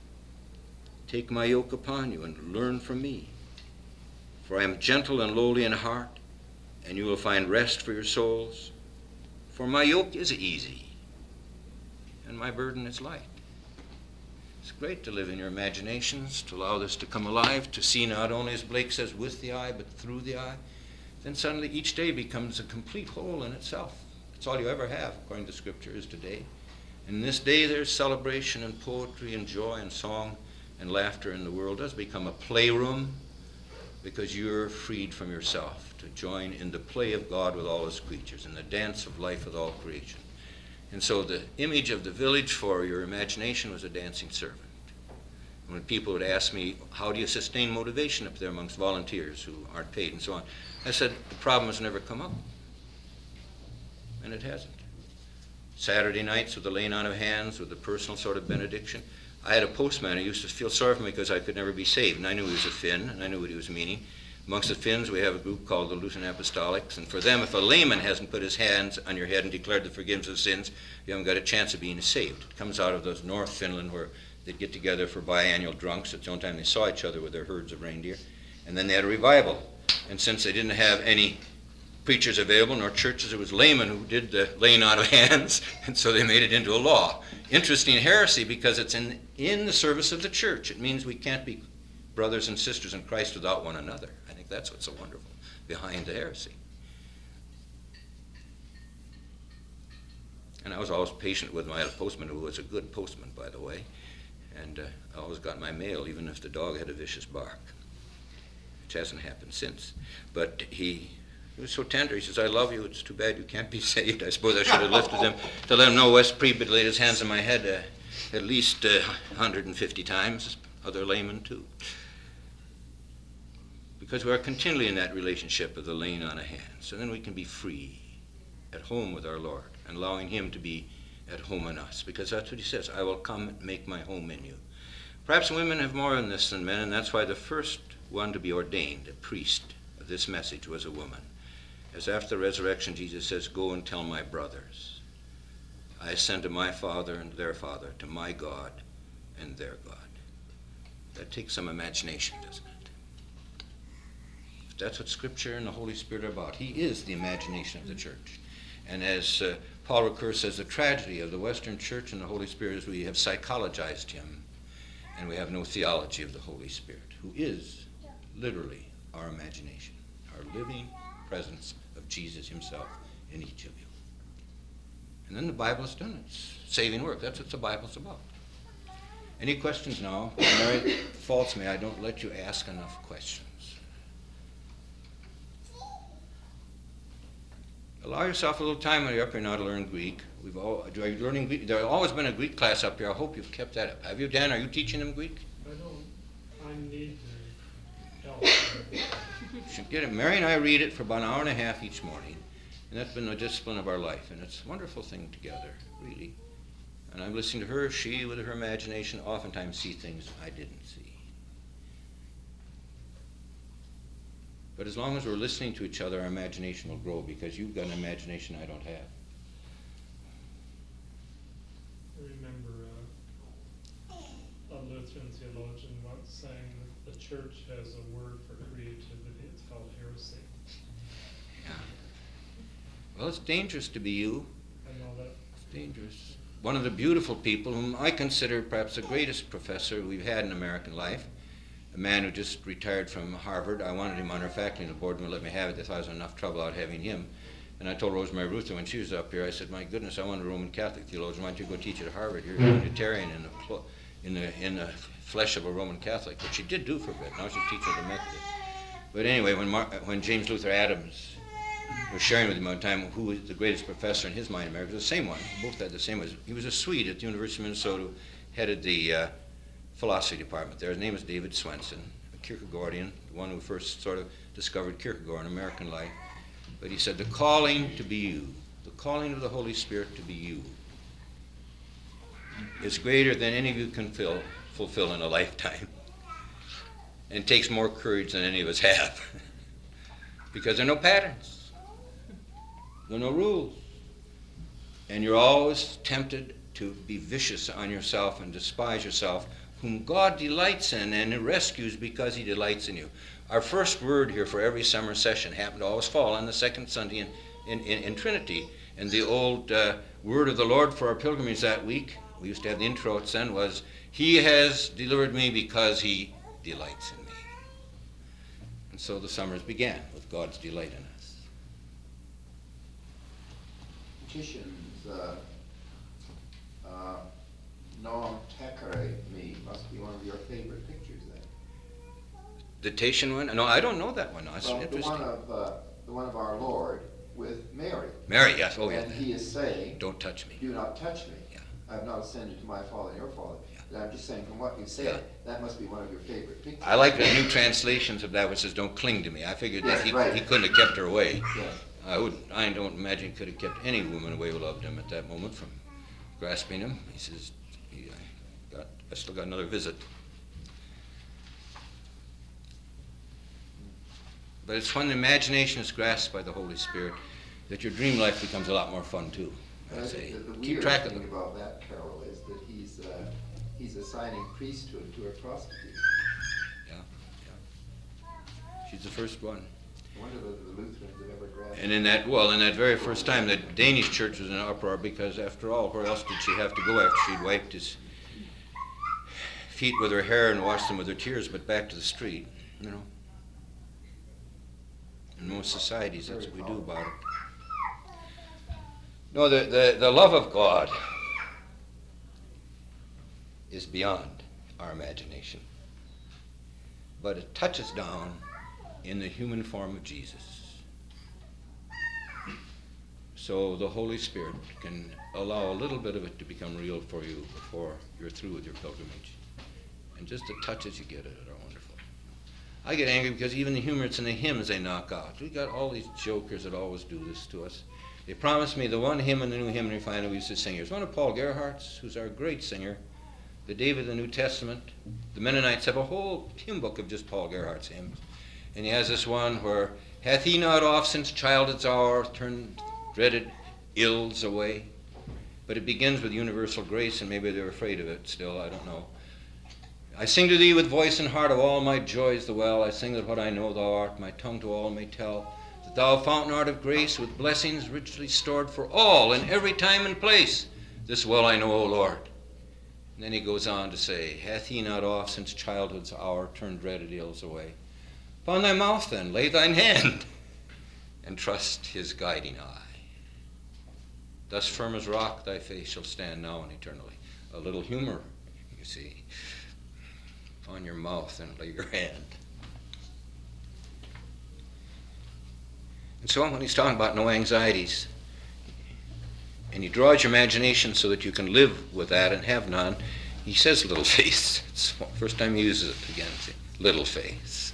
Take my yoke upon you and learn from me, for I am gentle and lowly in heart, and you will find rest for your souls. For my yoke is easy, and my burden is light. It's great to live in your imaginations, to allow this to come alive, to see not only, as Blake says, with the eye, but through the eye. Then suddenly each day becomes a complete whole in itself. That's all you ever have, according to Scripture, is today. And this day there's celebration and poetry and joy and song and laughter, and the world does become a playroom, because you're freed from yourself to join in the play of God with all his creatures, in the dance of life with all creation. And so the image of the village for your imagination was a dancing servant. And when people would ask me, how do you sustain motivation up there amongst volunteers who aren't paid and so on, I said, the problem has never come up. And it hasn't. Saturday nights with the laying on of hands, with the personal sort of benediction. I had a postman who used to feel sorry for me because I could never be saved, and I knew he was a Finn, and I knew what he was meaning. Amongst the Finns, we have a group called the Lutheran Apostolics, and for them, if a layman hasn't put his hands on your head and declared the forgiveness of sins, you haven't got a chance of being saved. It comes out of those North Finland where they'd get together for biannual drunks. It's the only time they saw each other with their herds of reindeer. And then they had a revival. And since they didn't have any preachers available, nor churches, it was laymen who did the laying on of hands, and so they made it into a law. Interesting heresy, because it's in the service of the church. It means we can't be brothers and sisters in Christ without one another. I think that's what's so wonderful behind the heresy. And I was always patient with my postman, who was a good postman, by the way, and I always got my mail, even if the dog had a vicious bark, which hasn't happened since. But he was so tender. He says, I love you. It's too bad you can't be saved. I suppose I should have lifted him to let him know Wes Priebert laid his hands on my head at least 150 times, other laymen too. Because we are continually in that relationship of the laying on of hands. And then we can be free, at home with our Lord, and allowing him to be at home in us. Because that's what he says, I will come and make my home in you. Perhaps women have more in this than men, and that's why the first one to be ordained, a priest of this message, was a woman. As after the resurrection, Jesus says, go and tell my brothers, I ascend to my Father and their Father, to my God and their God. That takes some imagination, doesn't it? But that's what Scripture and the Holy Spirit are about. He is the imagination of the church. And as Paul Ricoeur says, the tragedy of the Western Church and the Holy Spirit is we have psychologized him, and we have no theology of the Holy Spirit, who is literally our imagination, our living presence of Jesus himself in each of you. And then the Bible has done its saving work. That's what the Bible's about. Any questions now? Mary faults me. I don't let you ask enough questions. allow yourself a little time when you're up here now to learn Greek. Are you learning Greek? There's always been a Greek class up here. I hope you've kept that up. Have you, Dan? Are you teaching them Greek? I need to help. You should get it. Mary and I read it for about an hour and a half each morning. And that's been the discipline of our life. And it's a wonderful thing together, really. And I'm listening to her. She, with her imagination, oftentimes sees things I didn't see. But as long as we're listening to each other, our imagination will grow, because you've got an imagination I don't have. I remember a Lutheran theologian once saying that the church has a word for creativity. It's called heresy. Yeah. Well, it's dangerous to be you. I know that. It's dangerous. One of the beautiful people whom I consider perhaps the greatest professor we've had in American life, a man who just retired from Harvard. I wanted him on our faculty, and the board wouldn't let me have it. They thought I was in enough trouble out having him. And I told Rosemary Ruther when she was up here, I said, my goodness, I want a Roman Catholic theologian. Why don't you go teach at Harvard? You're a Unitarian in the flesh of a Roman Catholic. But she did do for a bit. Now she's teaching the Methodist. But anyway, when James Luther Adams was sharing with him one time who was the greatest professor in his mind in America, it was the same one. Both had the same one. He was a Swede at the University of Minnesota who headed the philosophy department there. His name was David Swenson, a Kierkegaardian, the one who first sort of discovered Kierkegaard in American life. But he said, the calling to be you, the calling of the Holy Spirit to be you, is greater than any of you can fulfill in a lifetime. And takes more courage than any of us have. Because there are no patterns. There are no rules. And you're always tempted to be vicious on yourself and despise yourself, whom God delights in and rescues because he delights in you. Our first word here for every summer session happened to always fall on the second Sunday in Trinity. And the old word of the Lord for our pilgrimage that week, we used to have the intro at Sen, was, he has delivered me because he delights in me. And so the summers began with God's delight in us. Titian's Noam Tekere Me must be one of your favorite pictures then. The Tatian one? No, I don't know that one. No, that's Well, interesting. the one of our Lord with Mary. Mary, yes. Oh, yeah. And he is saying, Don't touch me. do not touch me. Yeah. I have not ascended to my Father and your Father. Yeah. But I'm just saying, from what you said, Yeah. that must be one of your favorite pictures. I like the new translations of that which says, don't cling to me. I figured that he Right. couldn't have kept her away. Yes. I don't imagine he could have kept any woman away who loved him at that moment from grasping him. He says, I still got another visit. But it's when the imagination is grasped by the Holy Spirit that your dream life becomes a lot more fun too. I say, The keep weird track of thing them. about that, Carol, is that he's assigning priesthood to a prostitute. Yeah. She's the first one. I wonder whether the Lutherans have ever grasped. And in that very first time, the Danish church was in an uproar because, after all, where else did she have to go after she'd wiped his feet with her hair and washed them with her tears, but back to the street, you know. In most societies, that's what we do about it. No, the love of God is beyond our imagination, but it touches down in the human form of Jesus. So the Holy Spirit can allow a little bit of it to become real for you before you're through with your pilgrimage. And just the touches you get at it are wonderful. I get angry because even the humorists and the hymns they knock out. We got all these jokers that always do this to us. They promised me the one hymn in the New Hymnary Finder we used to sing. There's one of Paul Gerhardt's, who's our great singer, the David of the New Testament. The Mennonites have a whole hymn book of just Paul Gerhardt's hymns. And he has this one where, hath he not oft since childhood's hour turned dreaded ills away? But it begins with universal grace, and maybe they're afraid of it still, I don't know. I sing to thee with voice and heart of all my joys the well. I sing that what I know thou art, my tongue to all may tell. That thou fountain art of grace, with blessings richly stored for all in every time and place. This well I know, O Lord. And then he goes on to say, hath he not oft since childhood's hour turned dreaded ills away? Upon thy mouth then lay thine hand, and trust his guiding eye. Thus firm as rock thy faith shall stand now and eternally. A little humor, you see, on your mouth and lay your hand. And so when he's talking about no anxieties, and he draws your imagination so that you can live with that and have none, he says little faith. It's the first time he uses it again. Little faith.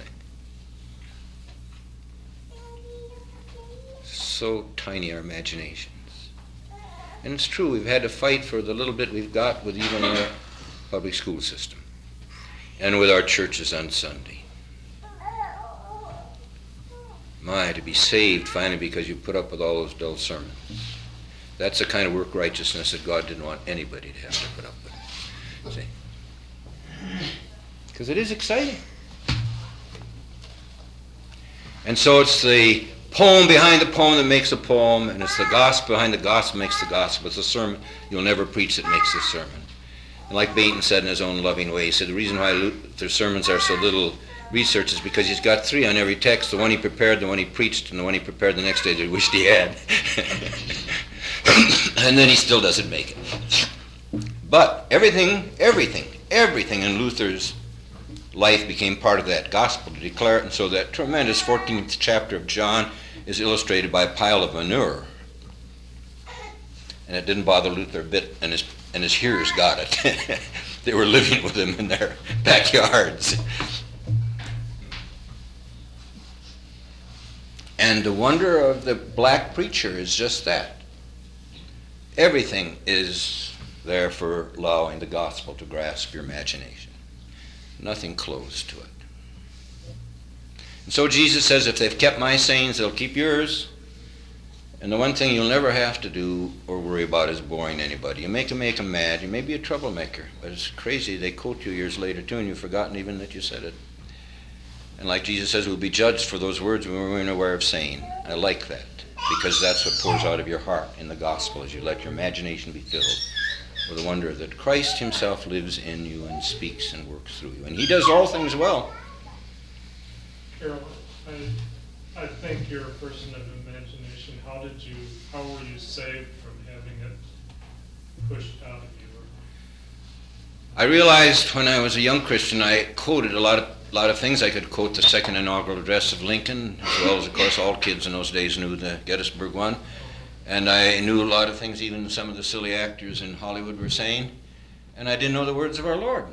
So tiny our imaginations. And it's true, we've had to fight for the little bit we've got with even our public school system and with our churches on Sunday. My, to be saved finally because you put up with all those dull sermons. That's the kind of work righteousness that God didn't want anybody to have to put up with. See? Because it is exciting. And so it's the poem behind the poem that makes the poem, and it's the gospel behind the gospel makes the gospel. It's a sermon you'll never preach that makes the sermon. And like Bainton said in his own loving way, he said the reason why Luther's sermons are so little research is because he's got 3 on every text, the one he prepared, the one he preached, and the one he prepared the next day that he wished he had. And then he still doesn't make it. But everything in Luther's life became part of that gospel to declare it, and so that tremendous 14th chapter of John is illustrated by a pile of manure. And it didn't bother Luther a bit, and his hearers got it. They were living with him in their backyards. And the wonder of the black preacher is just that. Everything is there for allowing the gospel to grasp your imagination. Nothing closed to it. And so Jesus says, if they've kept my sayings, they'll keep yours. And the one thing you'll never have to do or worry about is boring anybody. You make them mad. You may be a troublemaker, but it's crazy. They quote you years later, too, and you've forgotten even that you said it. And like Jesus says, we'll be judged for those words we weren't aware of saying. I like that, because that's what pours out of your heart in the gospel as you let your imagination be filled with the wonder that Christ himself lives in you and speaks and works through you. And he does all things well. Carol, I think you're a person of imagination. How were you saved from having it pushed out of you? I realized when I was a young Christian, I quoted a lot of things. I could quote the second inaugural address of Lincoln, as well as, of course, all kids in those days knew the Gettysburg one. And I knew a lot of things even some of the silly actors in Hollywood were saying. And I didn't know the words of our Lord.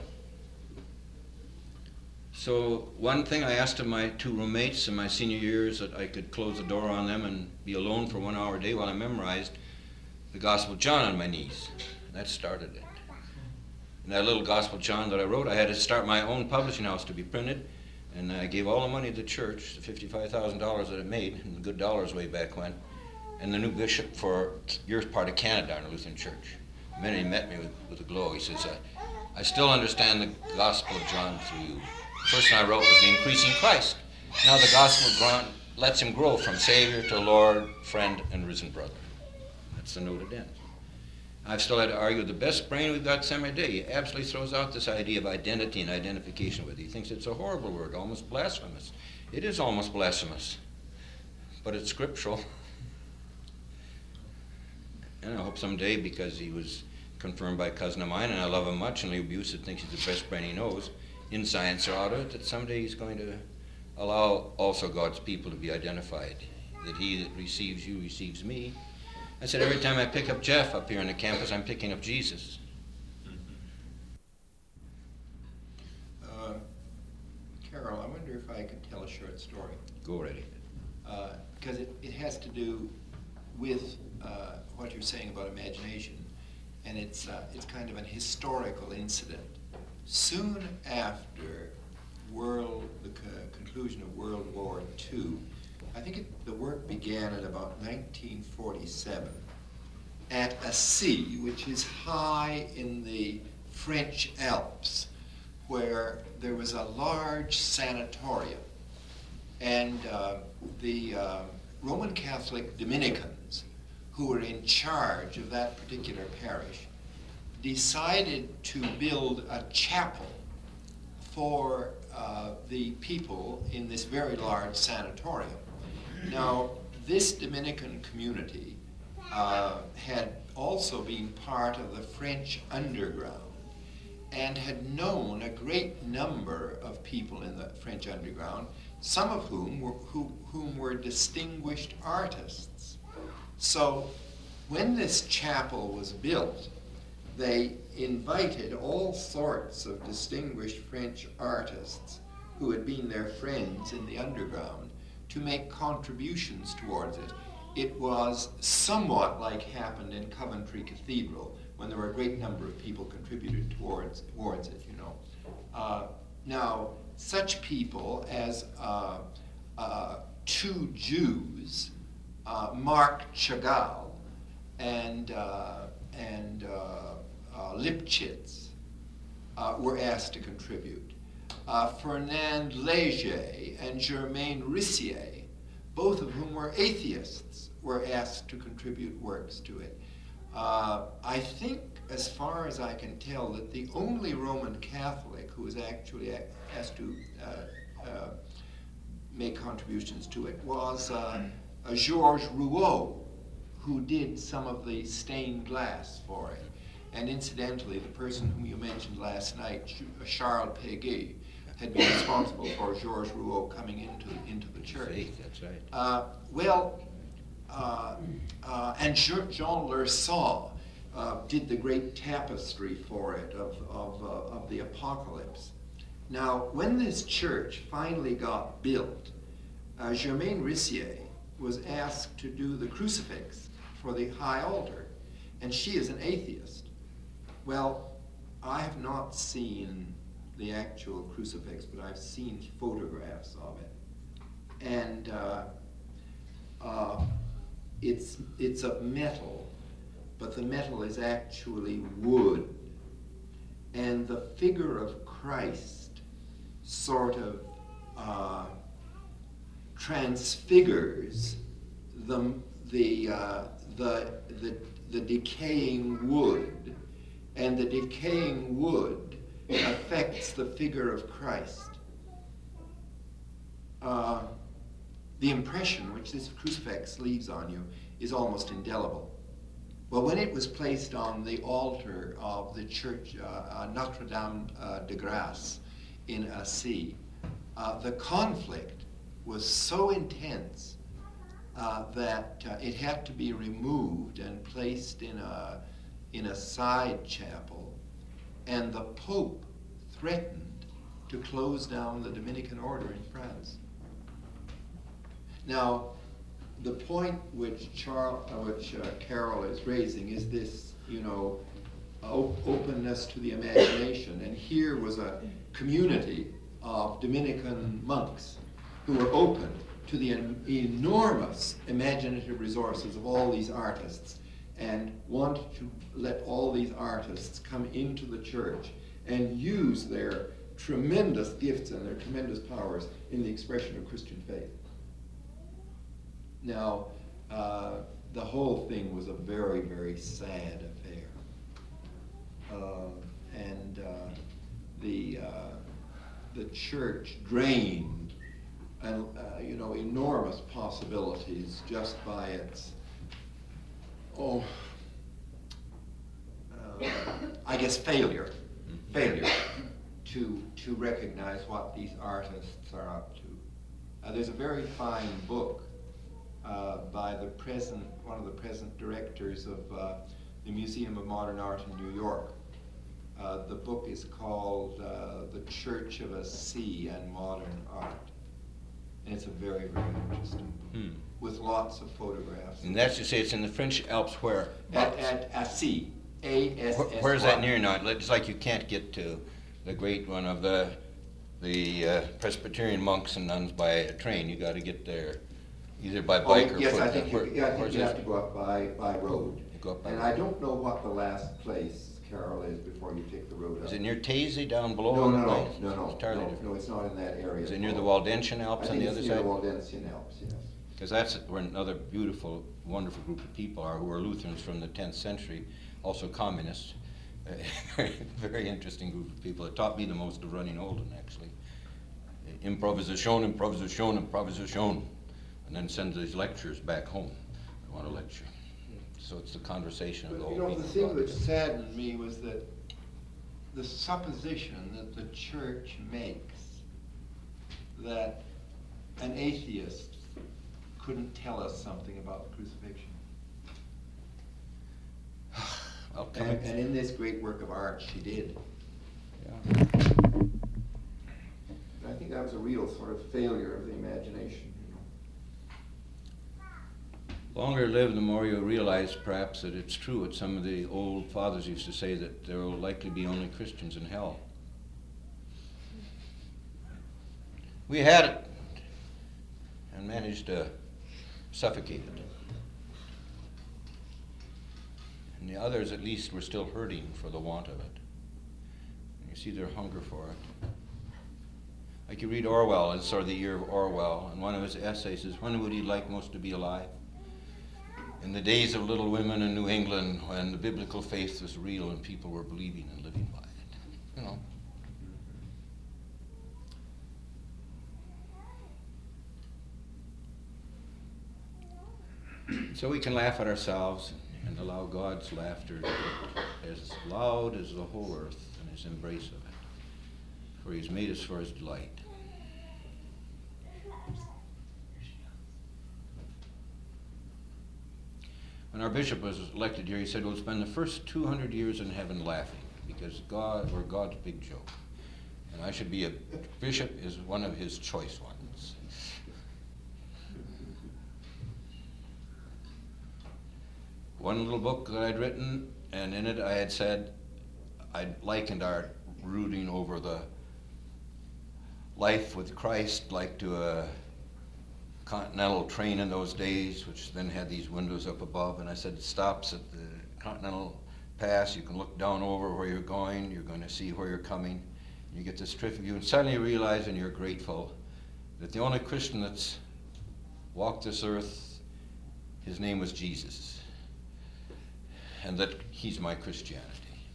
So one thing I asked of my 2 roommates in my senior years that I could close the door on them and be alone for 1 hour a day while I memorized the Gospel of John on my knees. That started it. And that little Gospel of John that I wrote, I had to start my own publishing house to be printed. And I gave all the money to the church, the $55,000 that it made, in good dollars way back when. And the new bishop for your part of Canada in a Lutheran church. The minute he met me with a glow, he says, I still understand the Gospel of John through you. The first one I wrote was the increasing Christ. Now the Gospel of John lets him grow from Savior to Lord, friend, and risen brother. That's the note it ends. I've still had to argue the best brain we've got some day. He absolutely throws out this idea of identity and identification with it. He thinks it's a horrible word, almost blasphemous. It is almost blasphemous, but it's scriptural. And I hope someday, because he was confirmed by a cousin of mine, and I love him much, and Lee Busett thinks he's the best brain he knows, in science or out of it, that someday he's going to allow also God's people to be identified. That he that receives you receives me. I said every time I pick up Jeff up here on the campus, I'm picking up Jesus. Carol, I wonder if I could tell a short story. Go right ahead. Because it has to do with what you're saying about imagination, and it's kind of an historical incident. Soon after the conclusion of World War II, I think the work began at about 1947 at Assy, which is high in the French Alps, where there was a large sanatorium, and the Roman Catholic Dominicans who were in charge of that particular parish decided to build a chapel for the people in this very large sanatorium. Now, this Dominican community had also been part of the French underground and had known a great number of people in the French underground. some of whom were distinguished artists. So when this chapel was built, they invited all sorts of distinguished French artists who had been their friends in the underground to make contributions towards it. It was somewhat like happened in Coventry Cathedral, when there were a great number of people contributed towards it, you know. Now, such people as two Jews, Marc Chagall and Lipchitz, were asked to contribute. Fernand Léger and Germain Rissier, both of whom were atheists, were asked to contribute works to it. I think, as far as I can tell, that the only Roman Catholic who was actually asked to make contributions to it was Georges Rouault, who did some of the stained glass for it. And incidentally, the person whom you mentioned last night, Charles Péguy, had been responsible for Georges Rouault coming into the church. That's right. And Jean Lersault did the great tapestry for it of the Apocalypse. Now, when this church finally got built, Germaine Rissier was asked to do the crucifix for the high altar, and she is an atheist. Well, I have not seen the actual crucifix, but I've seen photographs of it. And it's of metal, but the metal is actually wood. And the figure of Christ sort of transfigures the decaying wood, and the decaying wood affects the figure of Christ. The impression which this crucifix leaves on you is almost indelible. Well, when it was placed on the altar of the church Notre Dame de Grâce in Assy, the conflict was so intense that it had to be removed and placed in a side chapel, and the Pope threatened to close down the Dominican order in France. Now, the point which Carol is raising is this, openness to the imagination. And here was a community of Dominican monks who were open to the enormous imaginative resources of all these artists, and wanted to let all these artists come into the church and use their tremendous gifts and their tremendous powers in the expression of Christian faith. Now, the whole thing was a very, very sad affair. The church drained enormous possibilities just by its failure to recognize what these artists are up to. There's a very fine book by one of the present directors of the Museum of Modern Art in New York. The book is called The Church of Assy and Modern Art. And it's a very, very interesting book with lots of photographs. And that's to say it's in the French Alps where? At Assy, A-S-S-Y. Where is that near now? It's like you can't get to the great one of the Presbyterian monks and nuns by a train. You got to get there either by bike or yes, foot. I think you have to go up by road. And I don't know what the last place, Carol, is before you take the road up. Is it near Taizé down below? No, it's not in that area. Is it near the Waldensian Alps on the other side? I think it's near the Waldensian Alps, yes. Because that's where another beautiful, wonderful group of people are who are Lutherans from the 10th century, also communists. Very interesting group of people. It taught me the most of running Olden, actually. Improvisation, and then send these lectures back home. I want to lecture. So it's the conversation of the whole people. The thing that saddened me was that the supposition that the church makes that an atheist couldn't tell us something about the crucifixion. Well, And in this great work of art, she did. yeah. I think that was a real sort of failure of the imagination. Longer you live, the more you realize perhaps that it's true what some of the old fathers used to say, that there will likely be only Christians in hell. We had it and managed to suffocate it. And the others at least were still hurting for the want of it. And you see their hunger for it. Like you read Orwell, it's sort of the year of Orwell, and one of his essays is, when would he like most to be alive? In the days of Little Women in New England, when the biblical faith was real and people were believing and living by it. You know. So we can laugh at ourselves and allow God's laughter to get as loud as the whole earth and his embrace of it. For he's made us for his delight. When our bishop was elected here, he said, we'll spend the first 200 years in heaven laughing, because we're God's big joke. And I should be a bishop is one of his choice ones. One little book that I'd written, and in it I had said, I'd likened our rooting over the life with Christ like to a Continental train in those days, which then had these windows up above, and I said it stops at the Continental Pass. You can look down over where you're going. You're going to see where you're coming. You get this terrific view, and suddenly you realize, and you're grateful, that the only Christian that's walked this earth, his name was Jesus, and that he's my Christianity.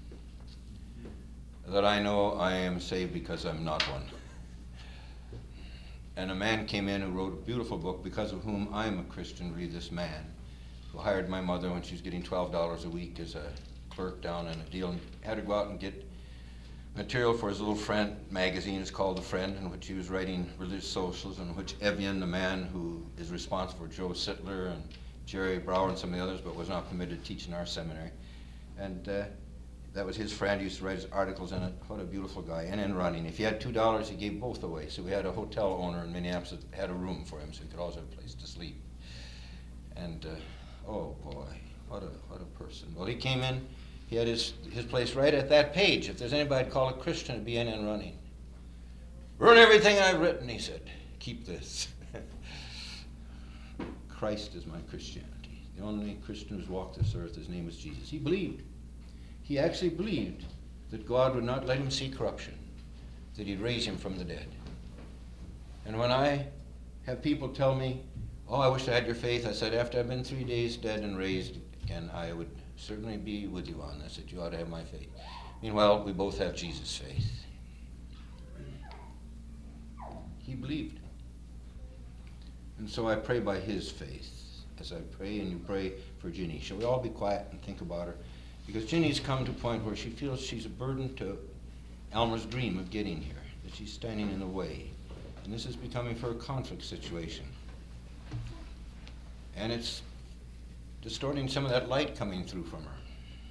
That I know I am saved because I'm not one. And a man came in who wrote a beautiful book, because of whom I'm a Christian. Read this man, who hired my mother when she was getting $12 a week as a clerk down in a deal, and had her go out and get material for his little friend magazine. It's called The Friend, in which he was writing religious socialism, in which Evian, the man who is responsible for Joe Sittler and Jerry Brower and some of the others, but was not permitted to teach in our seminary. And that was his friend. He used to write his articles in it. What a beautiful guy. And in running. If he had $2, he gave both away. So we had a hotel owner in Minneapolis that had a room for him, so he could always have a place to sleep. And, oh boy, what a person. Well, he came in. He had his place right at that page. If there's anybody I'd call a Christian, it'd be NN Running. Ruin everything I've written, he said. Keep this. Christ is my Christianity. The only Christian who's walked this earth, his name was Jesus. He believed. He actually believed that God would not let him see corruption, that he'd raise him from the dead. And when I have people tell me, oh, I wish I had your faith, I said, after I've been 3 days dead and raised again, I would certainly be with you on this, that you ought to have my faith. Meanwhile, we both have Jesus' faith. He believed. And so I pray by his faith, as I pray, and you pray for Ginny. Shall we all be quiet and think about her? Because Ginny's come to a point where she feels she's a burden to Elmer's dream of getting here, that she's standing in the way. And this is becoming for a conflict situation. And it's distorting some of that light coming through from her.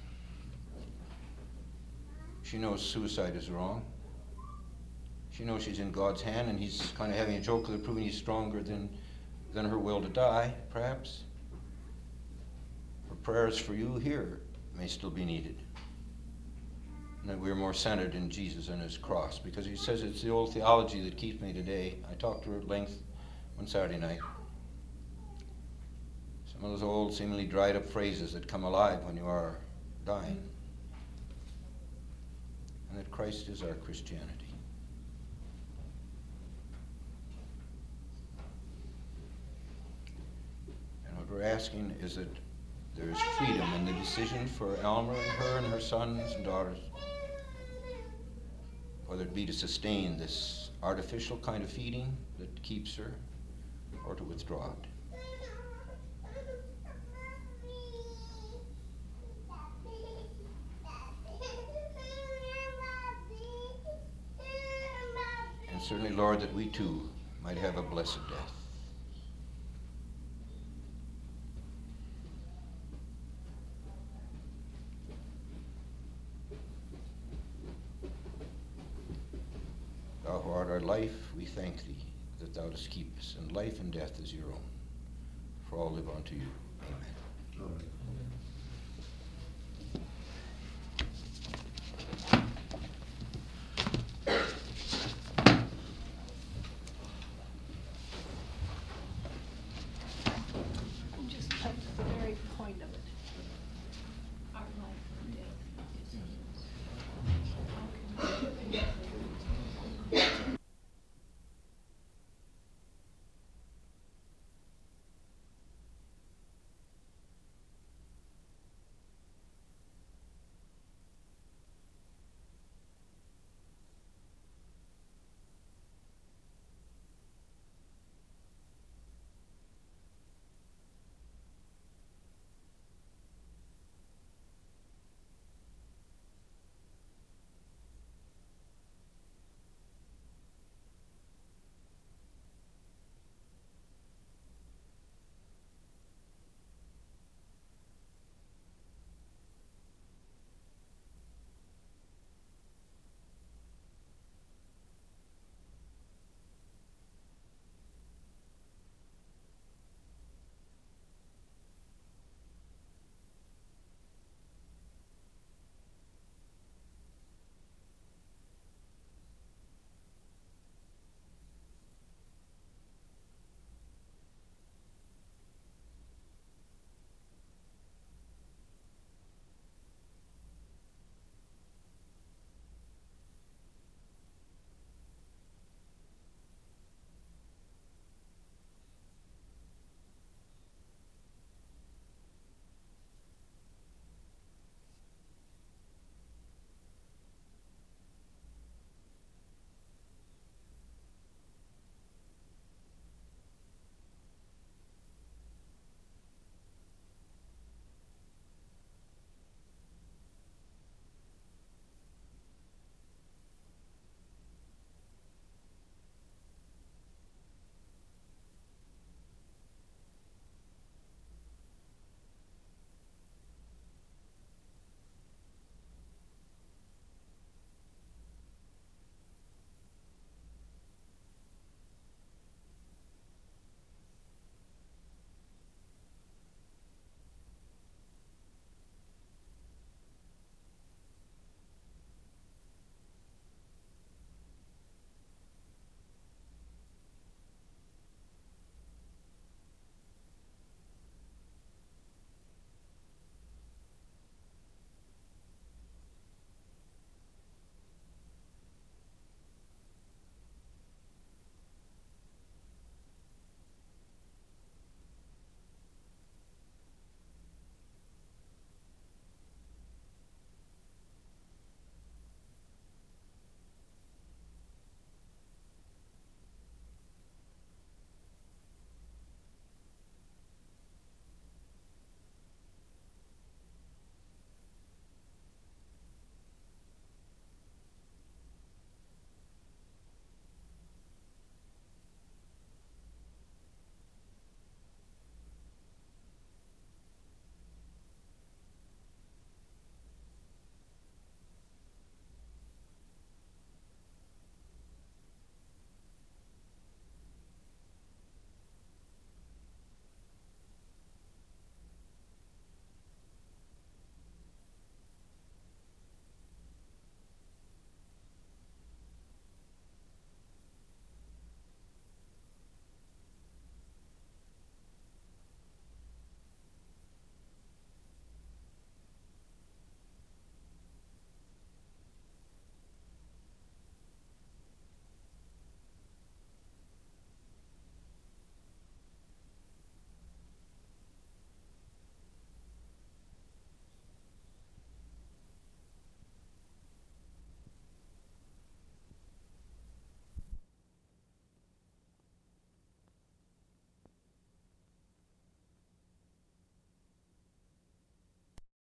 She knows suicide is wrong. She knows she's in God's hand, and he's kind of having a joke with her, proving he's stronger than her will to die, perhaps. Her prayers for you here may still be needed. And that we're more centered in Jesus and his cross, because he says it's the old theology that keeps me today. I talked to her at length one Saturday night. Some of those old, seemingly dried up phrases that come alive when you are dying. And that Christ is our Christianity. And what we're asking is that there is freedom in the decision for Elmer and her and her sons and daughters, whether it be to sustain this artificial kind of feeding that keeps her, or to withdraw it. And certainly, Lord, that we too might have a blessed death. Thou who art our life, we thank thee that thou dost keep us, and life and death is your own. For all live unto you. Amen. Amen.